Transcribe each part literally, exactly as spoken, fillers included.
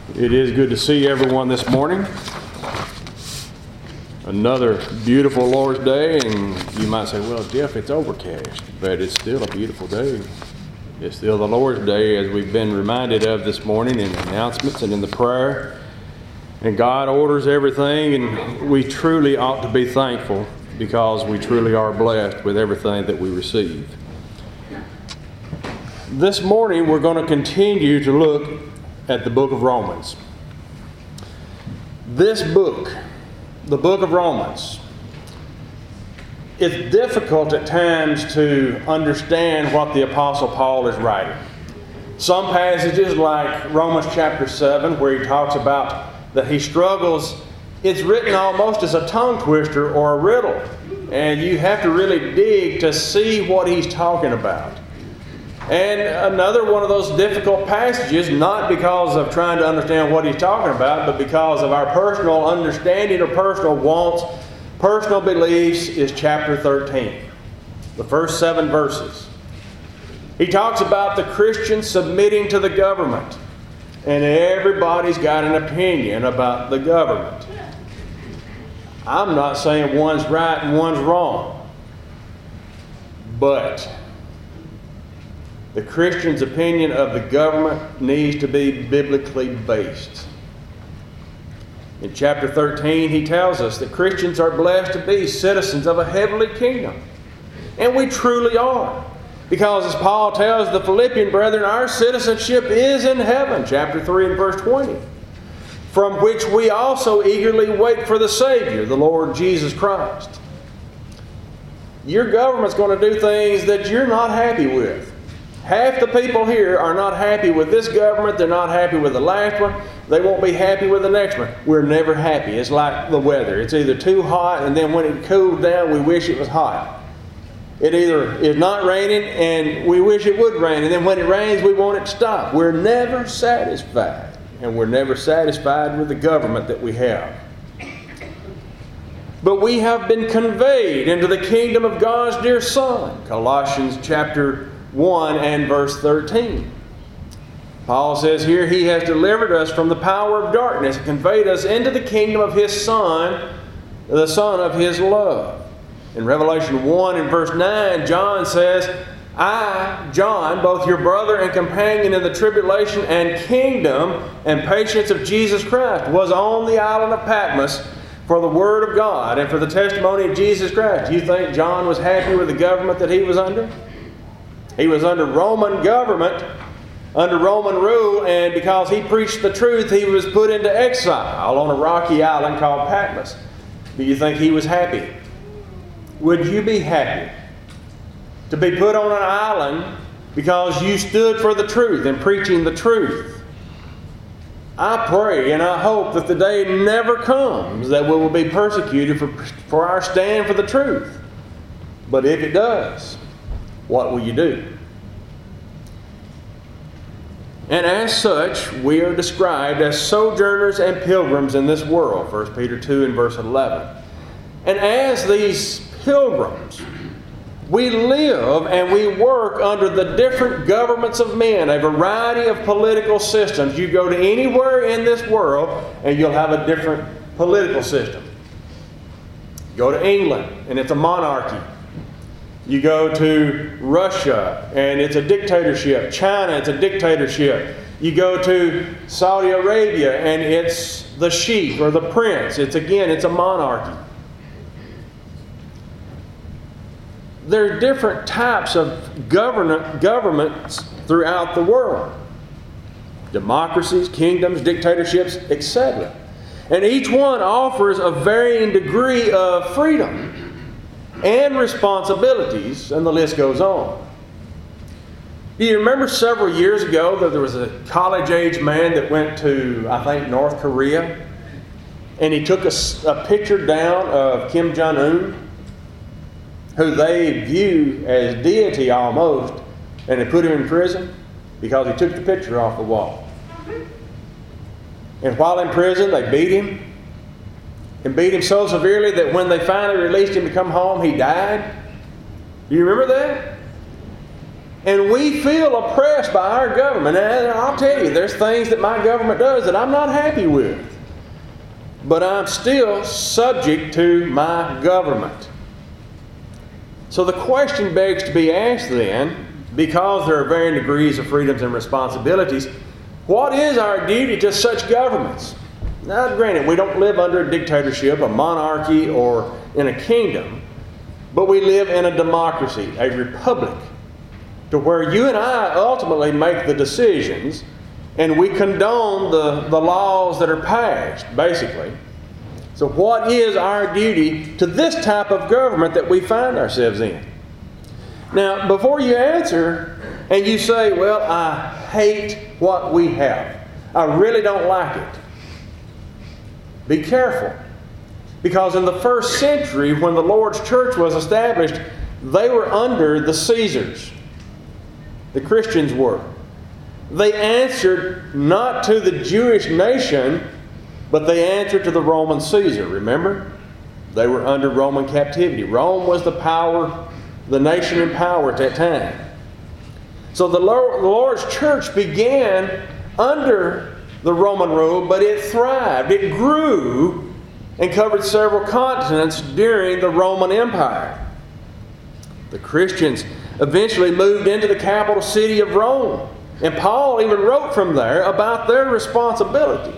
It is good to see everyone this morning. Another beautiful Lord's Day, and you might say, well, Jeff, it's overcast, but it's still a beautiful day. It's still the Lord's Day, as we've been reminded of this morning in the announcements and in the prayer. And God orders everything, and we truly ought to be thankful because we truly are blessed with everything that we receive. This morning, we're going to continue to look at the book of Romans. This book, the book of Romans, it's difficult at times to understand what the Apostle Paul is writing. Some passages, like Romans chapter seven, where he talks about that he struggles, it's written almost as a tongue twister or a riddle. And you have to really dig to see what he's talking about. And another one of those difficult passages, not because of trying to understand what he's talking about, but because of our personal understanding or personal wants, personal beliefs, is chapter thirteen. The first seven verses. He talks about the Christian submitting to the government. And everybody's got an opinion about the government. I'm not saying one's right and one's wrong. But the Christian's opinion of the government needs to be biblically based. In chapter thirteen, he tells us that Christians are blessed to be citizens of a heavenly kingdom. And we truly are. Because as Paul tells the Philippian brethren, our citizenship is in heaven, chapter three and verse twenty. From which we also eagerly wait for the Savior, the Lord Jesus Christ. Your government's going to do things that you're not happy with. Half the people here are not happy with this government. They're not happy with the last one. They won't be happy with the next one. We're never happy. It's like the weather. It's either too hot, and then when it cools down, we wish it was hot. It either is not raining, and we wish it would rain. And then when it rains, we want it to stop. We're never satisfied. And we're never satisfied with the government that we have. But we have been conveyed into the kingdom of God's dear Son. Colossians chapter one and verse thirteen. Paul says here, He has delivered us from the power of darkness and conveyed us into the kingdom of His Son, the Son of His love. In Revelation one and verse nine, John says, I, John, both your brother and companion in the tribulation and kingdom and patience of Jesus Christ, was on the island of Patmos for the word of God and for the testimony of Jesus Christ. Do you think John was happy with the government that he was under? He was under Roman government, under Roman rule, and because he preached the truth, he was put into exile on a rocky island called Patmos. Do you think he was happy? Would you be happy to be put on an island because you stood for the truth and preaching the truth? I pray and I hope that the day never comes that we will be persecuted for, for our stand for the truth. But if it does, what will you do? And as such, we are described as sojourners and pilgrims in this world, First Peter two and verse eleven. And as these pilgrims, we live and we work under the different governments of men, a variety of political systems. You go to anywhere in this world and you'll have a different political system. Go to England and it's a monarchy. You go to Russia and it's a dictatorship. China, it's a dictatorship. You go to Saudi Arabia and it's the sheikh or the prince. It's again, it's a monarchy. There are different types of government, governments throughout the world. Democracies, kingdoms, dictatorships, et cetera. And each one offers a varying degree of freedom and responsibilities, and the list goes on. Do you remember several years ago that there was a college-age man that went to, I think, North Korea, and he took a, a picture down of Kim Jong-un, who they view as deity almost, and they put him in prison because he took the picture off the wall. And while in prison, they beat him, and beat him so severely that when they finally released him to come home, he died. Do you remember that? and we feel oppressed by our government. And I'll tell you, there's things that my government does that I'm not happy with. But I'm still subject to my government. So the question begs to be asked then, because there are varying degrees of freedoms and responsibilities, what is our duty to such governments? Now, granted, we don't live under a dictatorship, a monarchy, or in a kingdom, but we live in a democracy, a republic, to where you and I ultimately make the decisions and we condone the, the laws that are passed, basically. So what is our duty to this type of government that we find ourselves in? Now, before you answer and you say, well, I hate what we have, I really don't like it, be careful. Because in the first century, when the Lord's church was established, they were under the Caesars. The Christians were. They answered not to the Jewish nation, but they answered to the Roman Caesar. Remember? They were under Roman captivity. Rome was the power, the nation in power at that time. So the Lord's church began under the Roman rule, but it thrived. It grew and covered several continents during the Roman Empire. The Christians eventually moved into the capital city of Rome. And Paul even wrote from there about their responsibility.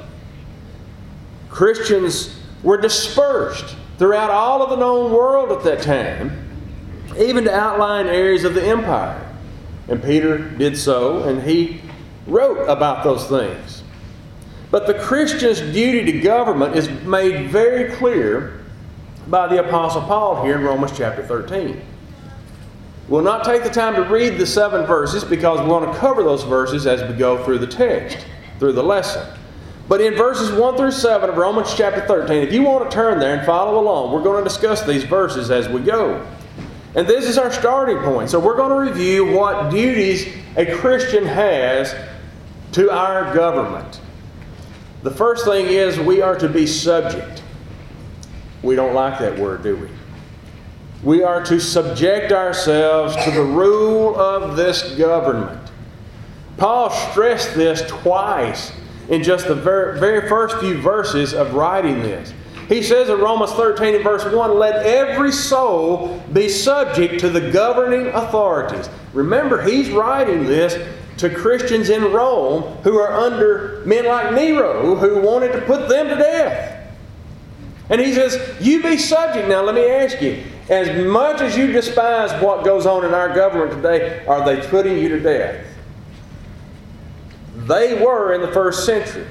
Christians were dispersed throughout all of the known world at that time, even to outlying areas of the empire. And Peter did so, and he wrote about those things. But the Christian's duty to government is made very clear by the Apostle Paul here in Romans chapter thirteen. We'll not take the time to read the seven verses because we want to cover those verses as we go through the text, through the lesson. But in verses one through seven of Romans chapter thirteen, if you want to turn there and follow along, we're going to discuss these verses as we go. And this is our starting point. So we're going to review what duties a Christian has to our government. The first thing is we are to be subject. We don't like that word, do we? We are to subject ourselves to the rule of this government. Paul stressed this twice in just the very, very first few verses of writing this. He says in Romans thirteen and verse one, let every soul be subject to the governing authorities. Remember, he's writing this to Christians in Rome who are under men like Nero who wanted to put them to death. And he says, you be subject. Now let me ask you, as much as you despise what goes on in our government today, are they putting you to death? They were in the first century.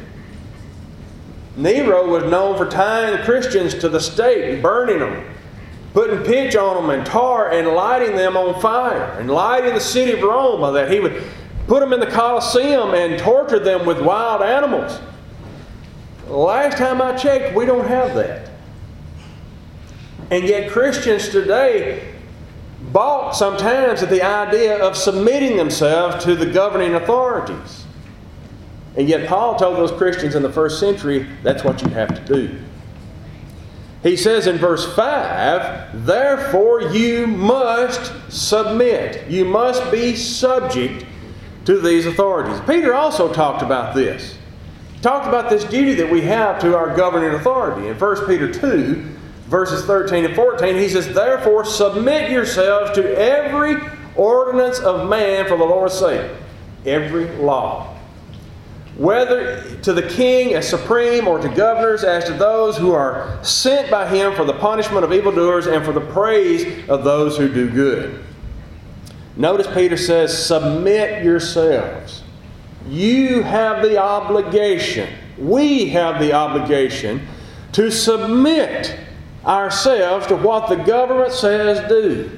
Nero was known for tying Christians to the stake and burning them, putting pitch on them and tar and lighting them on fire, and lighting the city of Rome by that. He would put them in the Colosseum and torture them with wild animals. Last time I checked, we don't have that. And yet Christians today balk sometimes at the idea of submitting themselves to the governing authorities. And yet Paul told those Christians in the first century that's what you have to do. He says in verse five, therefore you must submit. You must be subject to these authorities. Peter also talked about this. He talked about this duty that we have to our governing authority. In First Peter two, verses thirteen and fourteen, he says, therefore submit yourselves to every ordinance of man for the Lord's sake. Every law. Whether to the king as supreme or to governors as to those who are sent by him for the punishment of evildoers and for the praise of those who do good. Notice Peter says, submit yourselves. You have the obligation, we have the obligation to submit ourselves to what the government says do.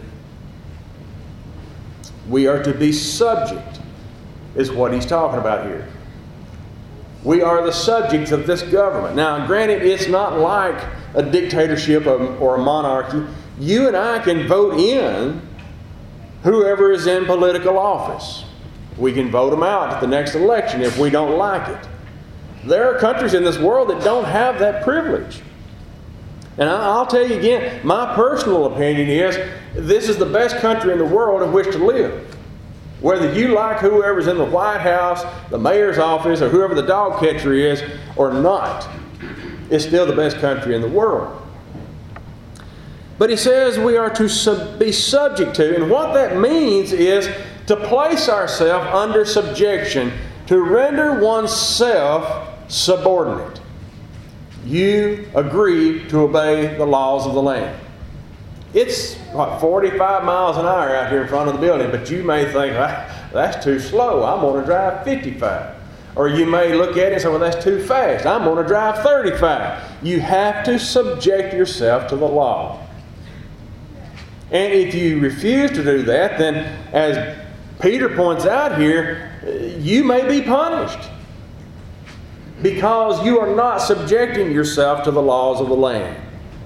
We are to be subject, is what he's talking about here. We are the subjects of this government. Now, granted, it's not like a dictatorship or a monarchy. You and I can vote in whoever is in political office. We can vote them out at the next election if we don't like it. There are countries in this world that don't have that privilege. And I'll tell you again, my personal opinion is this is the best country in the world in which to live. Whether you like whoever's in the White House, the mayor's office, or whoever the dog catcher is or not, it's still the best country in the world. But he says we are to sub- be subject to, and what that means is to place ourselves under subjection, to render oneself subordinate. You agree to obey the laws of the land. It's what, forty-five miles an hour out here in front of the building, but you may think, ah, that's too slow, I'm going to drive fifty-five. Or you may look at it and say, well, that's too fast, I'm going to drive thirty-five. You have to subject yourself to the law. And if you refuse to do that, then as Peter points out here, you may be punished because you are not subjecting yourself to the laws of the land.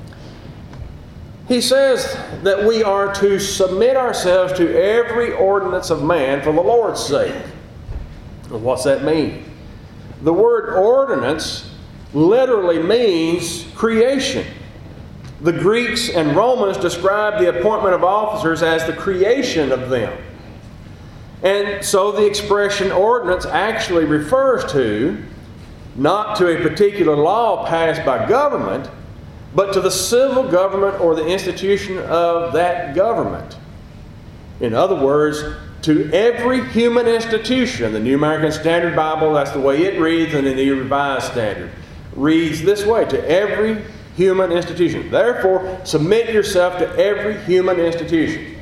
He says that we are to submit ourselves to every ordinance of man for the Lord's sake. What's that mean? The word ordinance literally means creation. The Greeks and Romans described the appointment of officers as the creation of them. And so the expression ordinance actually refers to not to a particular law passed by government, but to the civil government or the institution of that government. In other words, to every human institution. The New American Standard Bible, that's the way it reads, and the New Revised Standard reads this way: to every human institution. Therefore, submit yourself to every human institution.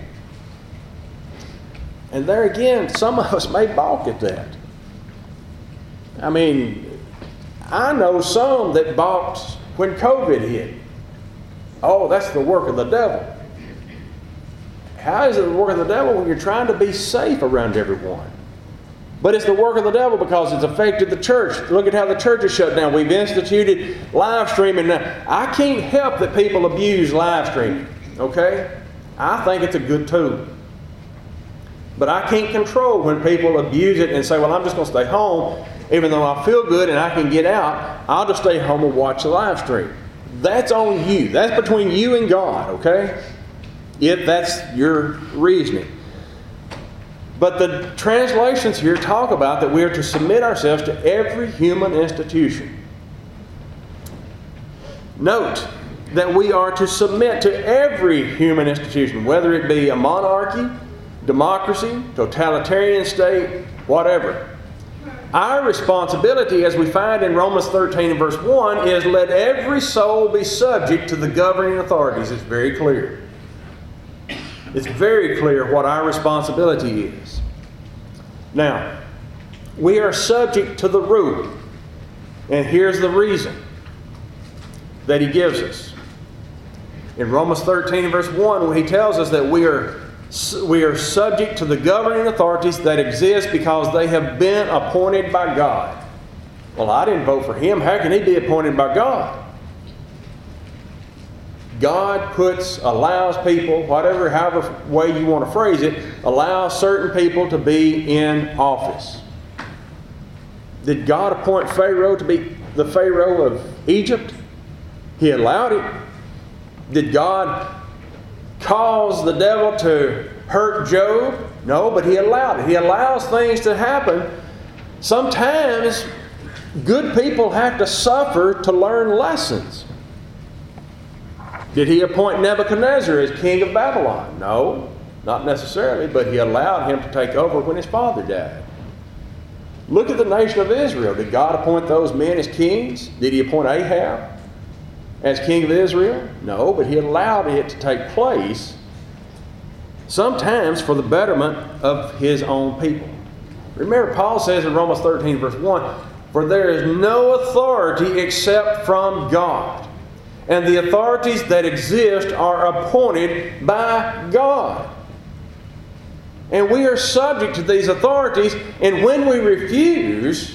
And there again, some of us may balk at that. I mean, I know some that balked when COVID hit. Oh, that's the work of the devil. How is it the work of the devil when you're trying to be safe around everyone? But it's the work of the devil because it's affected the church. Look at how the church is shut down. We've instituted live streaming now. I can't help that people abuse live streaming, okay? I think it's a good tool. But I can't control when people abuse it and say, well, I'm just going to stay home. Even though I feel good and I can get out, I'll just stay home and watch the live stream. That's on you. That's between you and God, okay? If that's your reasoning. But the translations here talk about that we are to submit ourselves to every human institution. Note that we are to submit to every human institution, whether it be a monarchy, democracy, totalitarian state, whatever. Our responsibility, as we find in Romans thirteen and verse one, is let every soul be subject to the governing authorities. It's very clear. It's very clear what our responsibility is. Now, we are subject to the rule. And here's the reason that he gives us. In Romans thirteen and verse one, when he tells us that we are, we are subject to the governing authorities that exist because they have been appointed by God. Well, I didn't vote for him. How can he be appointed by God? God puts, allows people, whatever, however way you want to phrase it, allows certain people to be in office. Did God appoint Pharaoh to be the Pharaoh of Egypt? He allowed it. Did God cause the devil to hurt Job? No, but he allowed it. He allows things to happen. Sometimes good people have to suffer to learn lessons. Did he appoint Nebuchadnezzar as king of Babylon? No, not necessarily, but he allowed him to take over when his father died. Look at the nation of Israel. Did God appoint those men as kings? Did he appoint Ahab as king of Israel? No, but he allowed it to take place, sometimes for the betterment of his own people. Remember, Paul says in Romans thirteen, verse one, for there is no authority except from God. And the authorities that exist are appointed by God. And we are subject to these authorities, and when we refuse,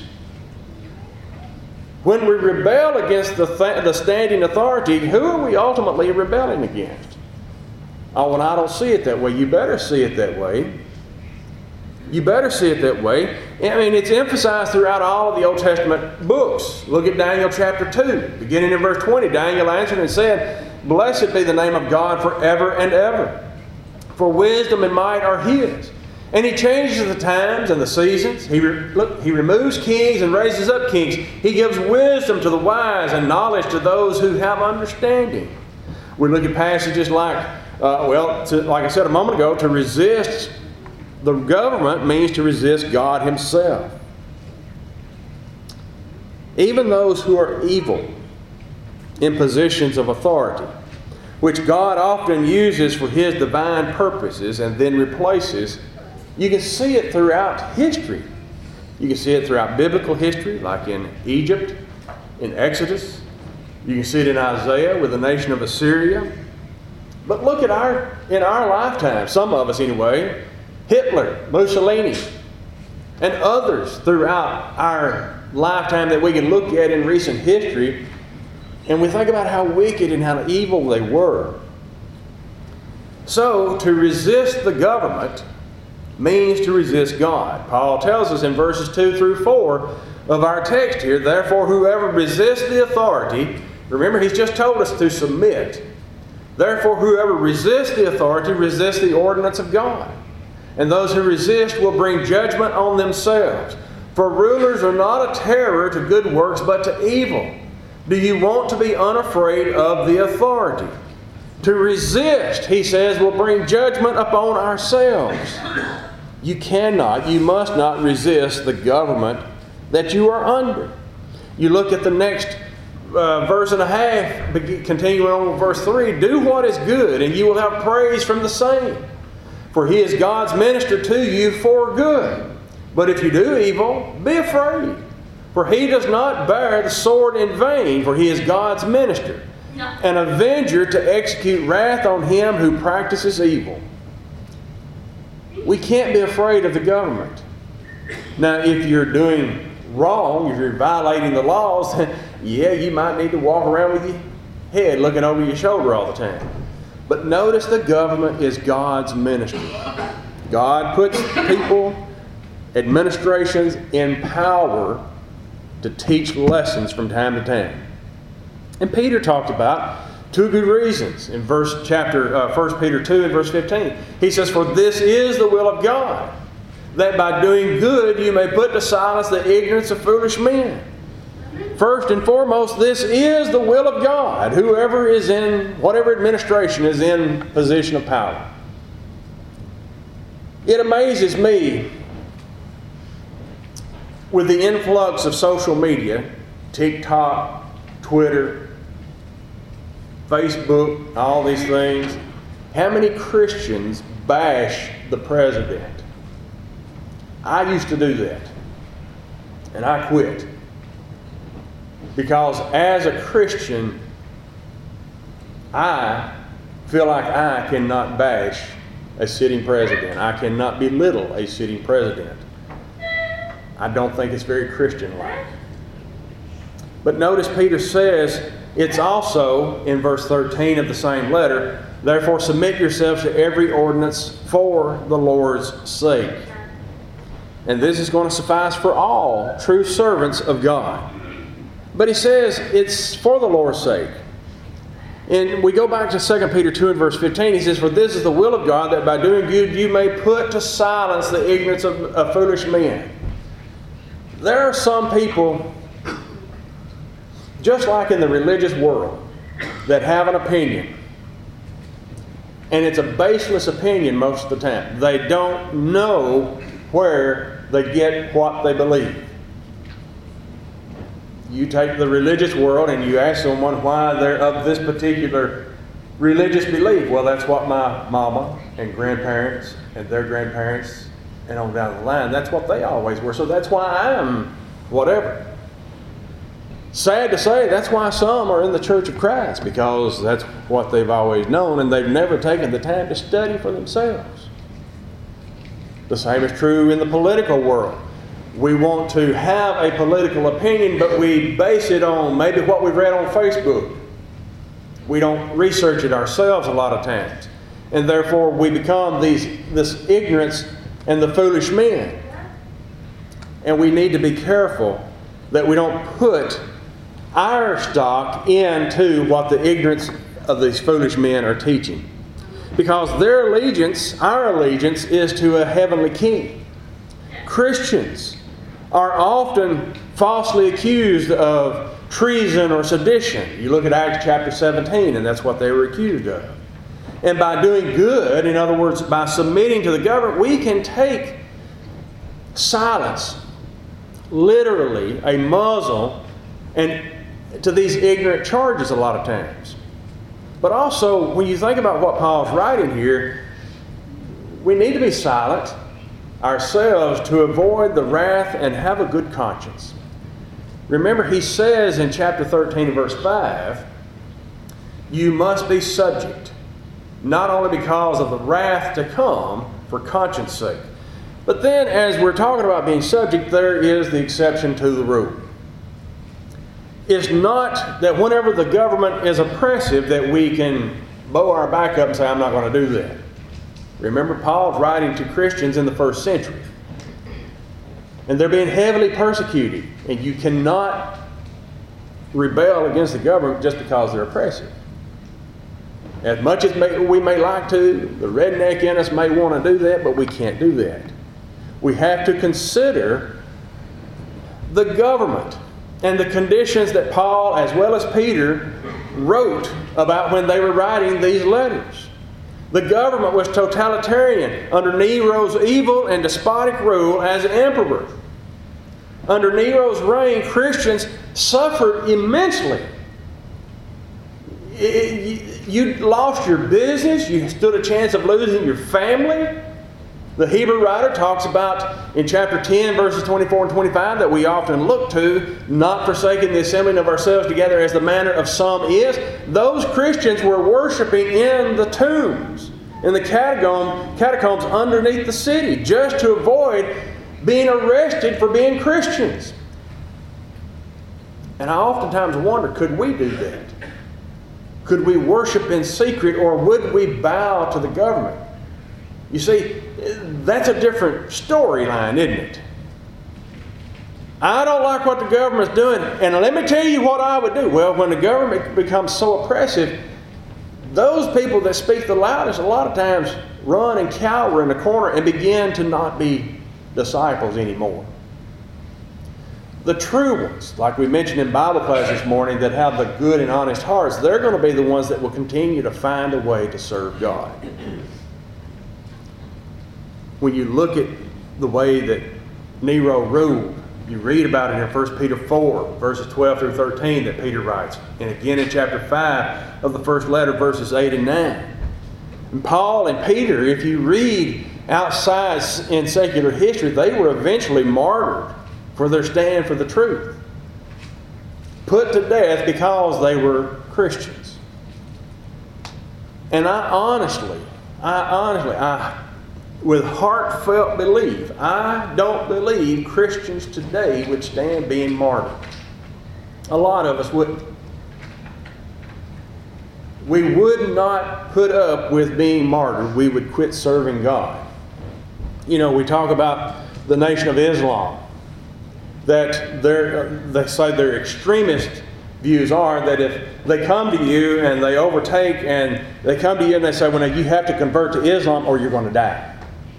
when we rebel against the, th- the standing authority, who are we ultimately rebelling against? Oh, and I don't see it that way. You better see it that way. You better see it that way. I mean, it's emphasized throughout all of the Old Testament books. Look at Daniel chapter two, beginning in verse twenty. Daniel answered and said, blessed be the name of God forever and ever. For wisdom and might are his. And he changes the times and the seasons. He, re- look, he removes kings and raises up kings. He gives wisdom to the wise and knowledge to those who have understanding. We look at passages like, uh, well, to, like I said a moment ago, to resist the government means to resist God Himself. Even those who are evil in positions of authority, which God often uses for His divine purposes and then replaces, you can see it throughout history. You can see it throughout biblical history, like in Egypt, in Exodus. You can see it in Isaiah with the nation of Assyria. But look at our, in our lifetime, some of us anyway, Hitler, Mussolini, and others throughout our lifetime that we can look at in recent history, and we think about how wicked and how evil they were. So, to resist the government means to resist God. Paul tells us in verses two through four of our text here, therefore whoever resists the authority, remember he's just told us to submit. Therefore whoever resists the authority resists the ordinance of God. And those who resist will bring judgment on themselves. For rulers are not a terror to good works, but to evil. Do you want to be unafraid of the authority? To resist, he says, will bring judgment upon ourselves. You cannot, you must not resist the government that you are under. You look at the next uh, verse and a half, continuing on with verse three. Do what is good, and you will have praise from the same. For he is God's minister to you for good. But if you do evil, be afraid. For he does not bear the sword in vain, for he is God's minister, an avenger to execute wrath on him who practices evil. We can't be afraid of the government. Now, if you're doing wrong, if you're violating the laws, then yeah, you might need to walk around with your head looking over your shoulder all the time. But notice the government is God's ministry. God puts people, administrations in power to teach lessons from time to time. And Peter talked about two good reasons in verse chapter uh, First Peter two and verse fifteen. He says, for this is the will of God, that by doing good you may put to silence the ignorance of foolish men. First and foremost, this is the will of God. Whoever is in, whatever administration is in position of power. It amazes me with the influx of social media, TikTok, Twitter, Facebook, all these things, how many Christians bash the president. I used to do that, and I quit. Because as a Christian, I feel like I cannot bash a sitting president. I cannot belittle a sitting president. I don't think it's very Christian-like. But notice Peter says, it's also in verse thirteen of the same letter, therefore submit yourselves to every ordinance for the Lord's sake. And this is going to suffice for all true servants of God. But he says it's for the Lord's sake. And we go back to Second Peter two and verse fifteen. He says, for this is the will of God, that by doing good you may put to silence the ignorance of, of foolish men. There are some people, just like in the religious world, that have an opinion. And it's a baseless opinion most of the time. They don't know where they get what they believe. You take the religious world and you ask someone why they're of this particular religious belief. Well, that's what my mama and grandparents and their grandparents and on down the line, that's what they always were. So that's why I'm whatever. Sad to say, that's why some are in the Church of Christ, because that's what they've always known, and they've never taken the time to study for themselves. The same is true in the political world. We want to have a political opinion, but we base it on maybe what we've read on Facebook. We don't research it ourselves a lot of times. And therefore we become these this ignorance and the foolish men. And we need to be careful that we don't put our stock into what the ignorance of these foolish men are teaching. because their allegiance, our allegiance, is to a heavenly king. Christians are often falsely accused of treason or sedition. You look at Acts chapter seventeen, and that's what they were accused of. And by doing good, in other words, by submitting to the government, we can take silence, literally a muzzle, and to these ignorant charges a lot of times. But also, when you think about what Paul's writing here, we need to be silent ourselves to avoid the wrath and have a good conscience. Remember, he says in chapter thirteen and verse five, you must be subject, not only because of the wrath to come for conscience sake. But then, as we're talking about being subject, there is the exception to the rule. It's not that whenever the government is oppressive that we can bow our back up and say, I'm not going to do that. Remember, Paul's writing to Christians in the first century. And they're being heavily persecuted. And you cannot rebel against the government just because they're oppressive. As much as may, we may like to, the redneck in us may want to do that, but we can't do that. We have to consider the government and the conditions that Paul, as well as Peter, wrote about when they were writing these letters. The government was totalitarian under Nero's evil and despotic rule as emperor. Under Nero's reign, Christians suffered immensely. You lost your business. You stood a chance of losing your family. The Hebrew writer talks about in chapter ten, verses twenty-four and twenty-five, that we often look to, not forsaking the assembling of ourselves together as the manner of some is. Those Christians were worshiping in the tombs, in the catacomb, catacombs underneath the city, just to avoid being arrested for being Christians. And I oftentimes wonder, could we do that? Could we worship in secret, or would we bow to the government? You see, that's a different storyline, isn't it? I don't like what the government's doing, and let me tell you what I would do. Well, when the government becomes so oppressive, those people that speak the loudest a lot of times run and cower in the corner and begin to not be disciples anymore. The true ones, like we mentioned in Bible class this morning, that have the good and honest hearts, they're going to be the ones that will continue to find a way to serve God. When you look at the way that Nero ruled, you read about it in First Peter four, verses twelve through thirteen that Peter writes. And again in chapter five of the first letter, verses eight and nine. And Paul and Peter, if you read outside in secular history, they were eventually martyred for their stand for the truth. Put to death because they were Christians. And I honestly, I honestly, I with heartfelt belief, I don't believe Christians today would stand being martyred. A lot of us wouldn't. We would not put up with being martyred. We would quit serving God. You know, we talk about the Nation of Islam, that they're, they say their extremist views are that if they come to you and they overtake and they come to you and they say, well, now you have to convert to Islam or you're going to die.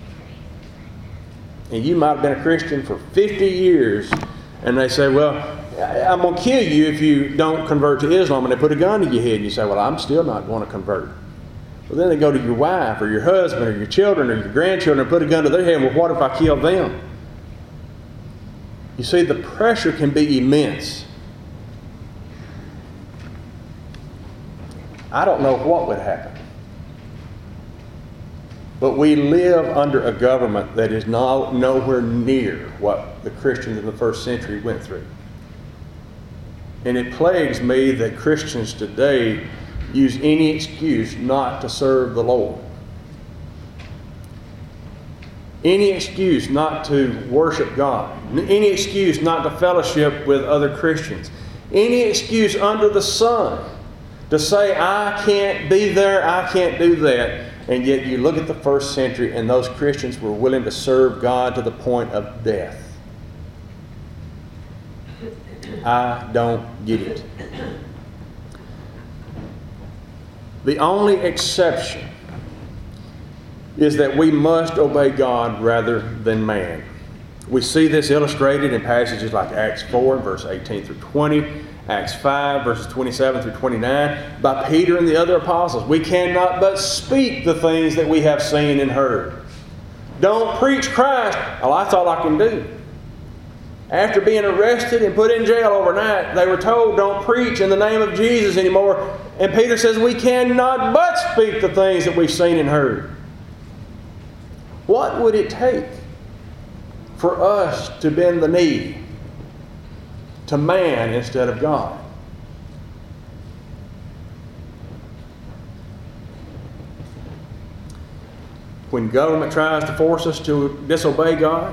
And you might have been a Christian for fifty years, and they say, well, I'm going to kill you if you don't convert to Islam. And they put a gun to your head, and you say, well, I'm still not going to convert. Well, then they go to your wife or your husband or your children or your grandchildren and put a gun to their head. Well, what if I kill them? You see, the pressure can be immense. I don't know what would happen. But we live under a government that is no, nowhere near what the Christians in the first century went through. And it plagues me that Christians today use any excuse not to serve the Lord. Any excuse not to worship God. Any excuse not to fellowship with other Christians. Any excuse under the sun to say, I can't be there, I can't do that. And yet you look at the first century and those Christians were willing to serve God to the point of death. I don't get it. The only exception is that we must obey God rather than man. We see this illustrated in passages like Acts four, verse eighteen through twenty, Acts five, verses twenty-seven through twenty-nine, by Peter and the other apostles. We cannot but speak the things that we have seen and heard. Don't preach Christ. Oh, that's all I can do. After being arrested and put in jail overnight, they were told, don't preach in the name of Jesus anymore. And Peter says, we cannot but speak the things that we've seen and heard. What would it take for us to bend the knee to man instead of God? When government tries to force us to disobey God,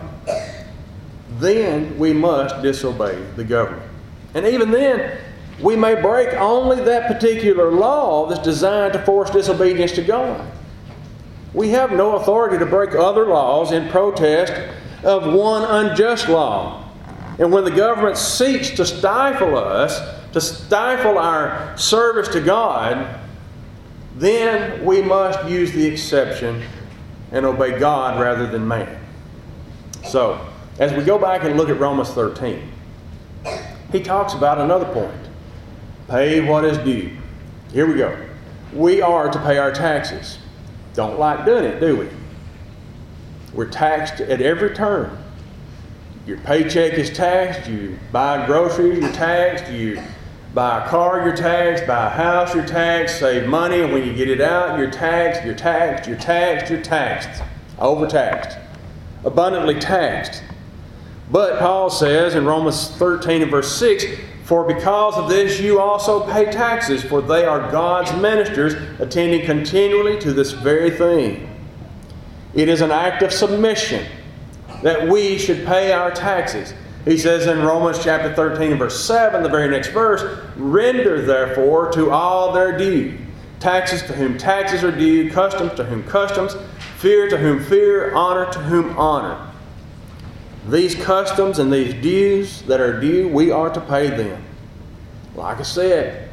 then we must disobey the government. And even then, we may break only that particular law that's designed to force disobedience to God. We have no authority to break other laws in protest of one unjust law. And when the government seeks to stifle us, to stifle our service to God, then we must use the exception and obey God rather than man. So, as we go back and look at Romans thirteen, he talks about another point. Pay what is due. Here we go. We are to pay our taxes. Don't like doing it, do we? We're taxed at every turn. Your paycheck is taxed. You buy groceries, you're taxed. You buy a car, you're taxed. Buy a house, you're taxed. Save money, and when you get it out, you're taxed. You're taxed. You're taxed. You're taxed. Overtaxed. Abundantly taxed. But Paul says in Romans thirteen and verse six, for because of this you also pay taxes, for they are God's ministers, attending continually to this very thing. It is an act of submission that we should pay our taxes. He says in Romans chapter thirteen and verse seven, the very next verse, render therefore to all their due. Taxes to whom taxes are due, customs to whom customs, fear to whom fear, honor to whom honor. These customs and these dues that are due, we are to pay them. Like I said,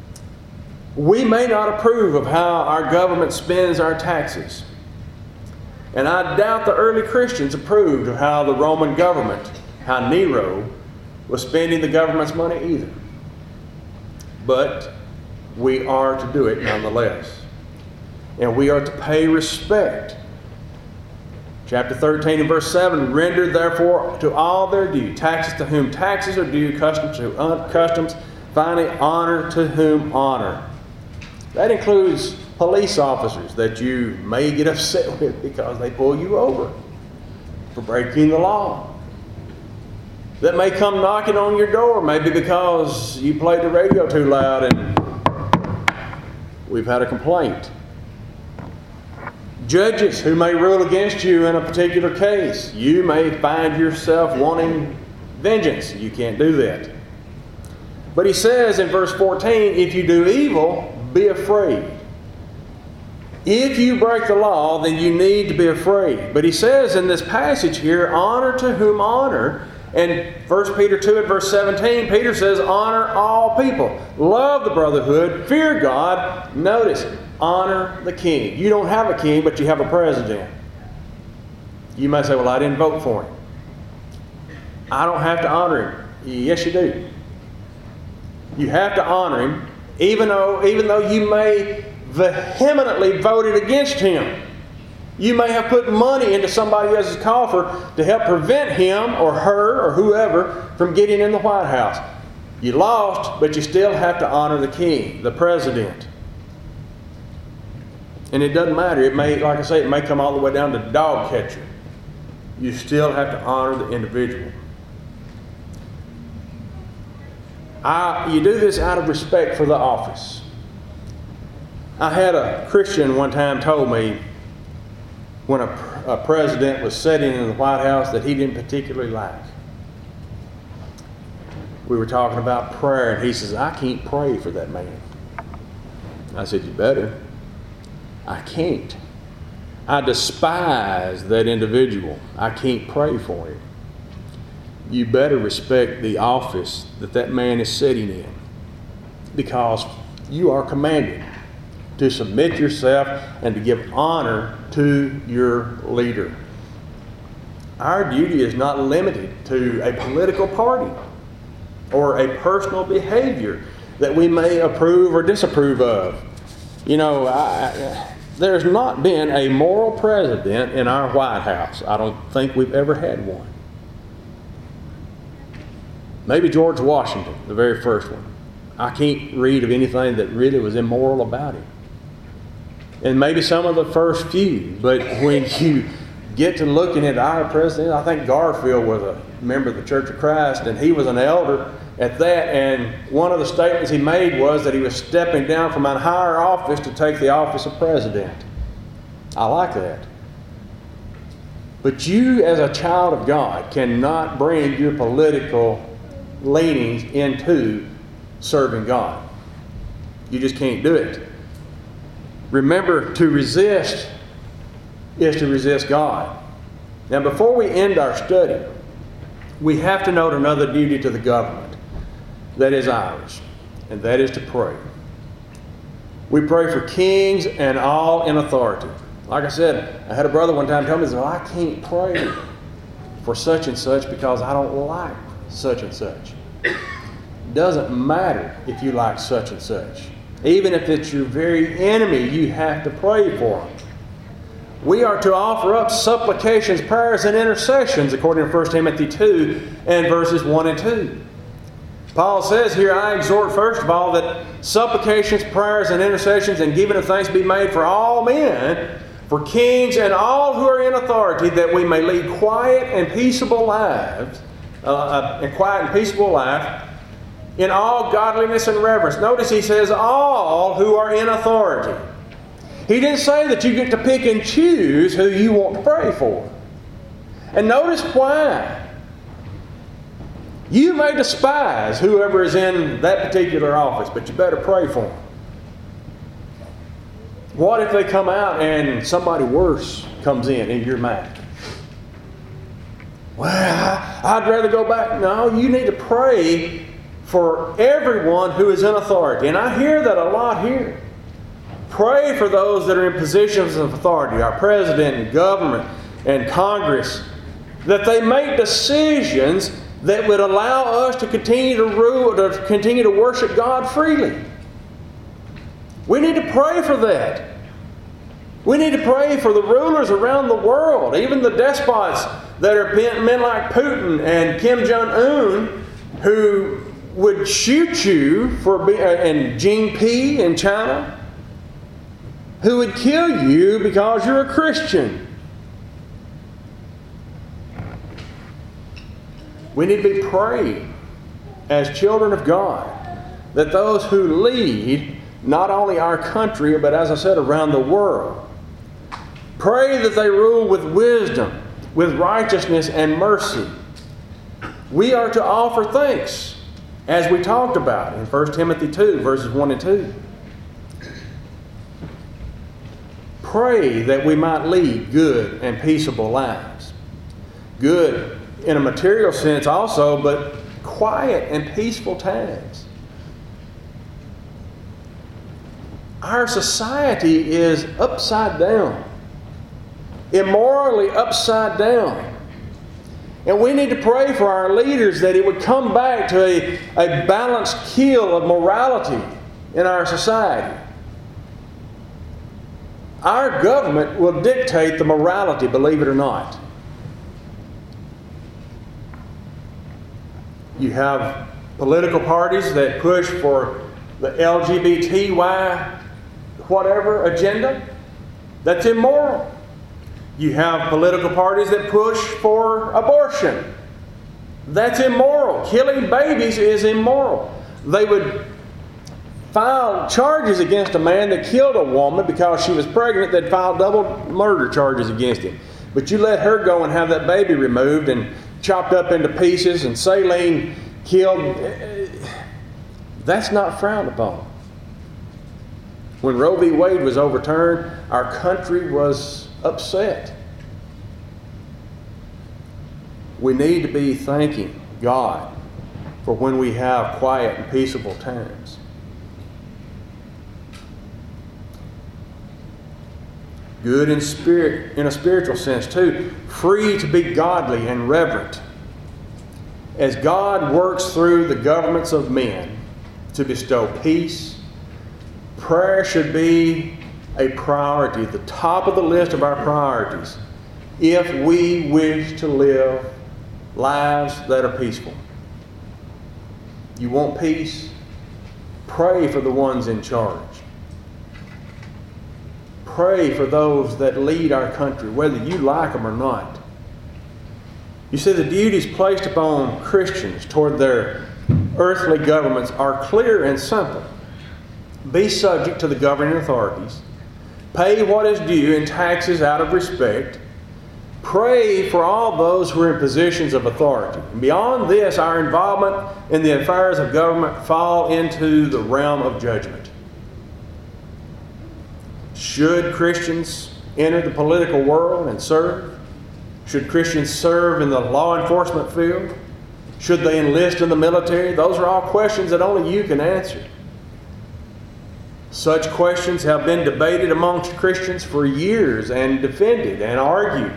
we may not approve of how our government spends our taxes. And I doubt the early Christians approved of how the Roman government, how Nero was spending the government's money either. But we are to do it nonetheless. And we are to pay respect. Chapter thirteen and verse seven, render therefore to all their due, taxes to whom taxes are due, customs to whom customs, finally honor to whom honor. That includes police officers that you may get upset with because they pull you over for breaking the law. That may come knocking on your door, maybe because you played the radio too loud and we've had a complaint. Judges who may rule against you in a particular case. You may find yourself wanting vengeance. You can't do that. But he says in verse fourteen, if you do evil, be afraid. If you break the law, then you need to be afraid. But he says in this passage here, honor to whom honor. And First Peter two and verse seventeen, Peter says, honor all people. Love the brotherhood. Fear God. Notice, honor the king. You don't have a king, but you have a president. You may say, well, I didn't vote for him. I don't have to honor him. Yes, you do. You have to honor him, even though, even though you may vehemently voted against him. You may have put money into somebody else's coffer to help prevent him or her or whoever from getting in the White House. You lost, but you still have to honor the king, the president. And it doesn't matter. It may, like I say, it may come all the way down to dog catcher. You still have to honor the individual. I, you do this out of respect for the office. I had a Christian one time told me when a, a president was sitting in the White House that he didn't particularly like. We were talking about prayer, and he says, I can't pray for that man. I said, you better. I can't. I despise that individual. I can't pray for him. You better respect the office that that man is sitting in, because you are commanded to submit yourself and to give honor to your leader. Our duty is not limited to a political party or a personal behavior that we may approve or disapprove of. You know, I, there's not been a moral president in our White House. I don't think we've ever had one. Maybe George Washington, the very first one. I can't read of anything that really was immoral about him. And maybe some of the first few, but when you get to looking at our president, I think Garfield was a member of the Church of Christ, and he was an elder at that, and one of the statements he made was that he was stepping down from a higher office to take the office of president. I like that. But you, as a child of God, cannot bring your political leanings into serving God. You just can't do it. Remember, to resist is to resist God. Now, before we end our study, we have to note another duty to the government that is ours, and that is to pray. We pray for kings and all in authority. Like I said, I had a brother one time tell me, well, I can't pray for such and such because I don't like such and such. It doesn't matter if you like such and such. Even if it's your very enemy, you have to pray for them. We are to offer up supplications, prayers, and intercessions according to First Timothy two and verses one and two. Paul says here, I exhort first of all that supplications, prayers, and intercessions and giving of thanks be made for all men, for kings and all who are in authority, that we may lead quiet and peaceable lives, uh, a quiet and peaceable life, in all godliness and reverence. Notice he says all who are in authority. He didn't say that you get to pick and choose who you want to pray for. And notice why. You may despise whoever is in that particular office, but you better pray for them. What if they come out and somebody worse comes in in your mind? Well, I'd rather go back. No, you need to pray for everyone who is in authority. And I hear that a lot here. Pray for those that are in positions of authority, our president and government and Congress, that they make decisions that would allow us to continue to rule, to continue to worship God freely. We need to pray for that. We need to pray for the rulers around the world, even the despots that are men like Putin and Kim Jong-un, who would shoot you for being, and Jinping in China, who would kill you because you're a Christian. We need to be praying as children of God that those who lead not only our country, but as I said, around the world, pray that they rule with wisdom, with righteousness and mercy. We are to offer thanks, as we talked about in First Timothy two, verses one and two. Pray that we might lead good and peaceable lives. Good in a material sense also, but quiet and peaceful times. Our society is upside down, immorally upside down. And we need to pray for our leaders that it would come back to a, a balanced keel of morality in our society. Our government will dictate the morality, believe it or not. You have political parties that push for the L G B T Y whatever agenda. That's immoral. You have political parties that push for abortion. That's immoral. Killing babies is immoral. They would file charges against a man that killed a woman because she was pregnant. They'd file double murder charges against him. But you let her go and have that baby removed and chopped up into pieces and saline killed. That's not frowned upon. When Roe v. Wade was overturned, our country was upset. We need to be thanking God for when we have quiet and peaceable times. Good in spirit, in a spiritual sense too. Free to be godly and reverent. As God works through the governments of men to bestow peace, prayer should be a priority, at the top of the list of our priorities, if we wish to live lives that are peaceful. You want peace? Pray for the ones in charge. Pray for those that lead our country, whether you like them or not. You see, the duties placed upon Christians toward their earthly governments are clear and simple. Be subject to the governing authorities. Pay what is due in taxes out of respect. Pray for all those who are in positions of authority. And beyond this, our involvement in the affairs of government fall into the realm of judgment. Should Christians enter the political world and serve? Should Christians serve in the law enforcement field? Should they enlist in the military? Those are all questions that only you can answer. Such questions have been debated amongst Christians for years and defended and argued.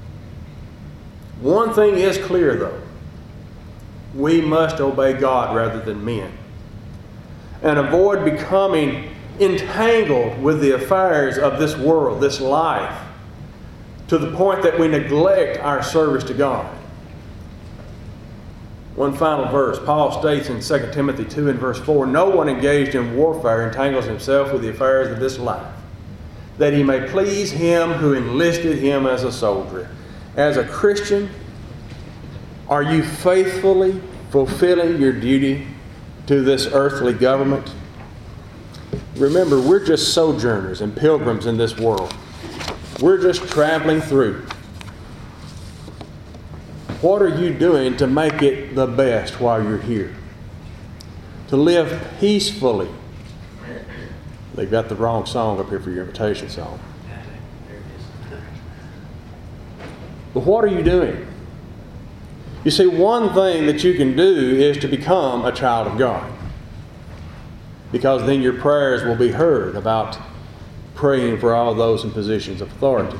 One thing is clear, though. We must obey God rather than men, and avoid becoming entangled with the affairs of this world, this life, to the point that we neglect our service to God. One final verse. Paul states in Second Timothy two and verse four, "No one engaged in warfare entangles himself with the affairs of this life, that he may please him who enlisted him as a soldier." As a Christian, are you faithfully fulfilling your duty to this earthly government? Remember, we're just sojourners and pilgrims in this world. We're just traveling through. What are you doing to make it the best while you're here? To live peacefully. They've got the wrong song up here for your invitation song. But what are you doing? You see, one thing that you can do is to become a child of God, because then your prayers will be heard about praying for all those in positions of authority.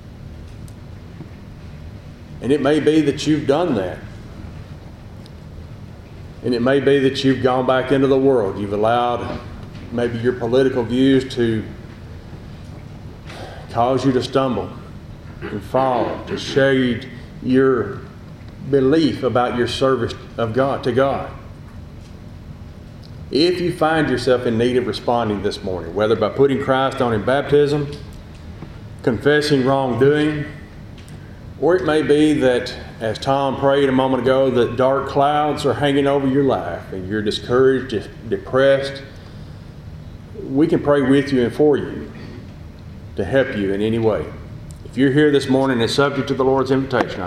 And it may be that you've done that. And it may be that you've gone back into the world. You've allowed maybe your political views to cause you to stumble and fall, to shade your belief about your service of God to God. If you find yourself in need of responding this morning, whether by putting Christ on in baptism, confessing wrongdoing, or it may be that, as Tom prayed a moment ago, that dark clouds are hanging over your life and you're discouraged, depressed, we can pray with you and for you to help you in any way. If you're here this morning and subject to the Lord's invitation,